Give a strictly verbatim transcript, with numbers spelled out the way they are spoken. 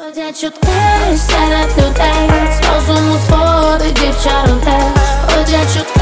Ходять чутки серед людей, з розуму зводить дівча людей. Ходять чутки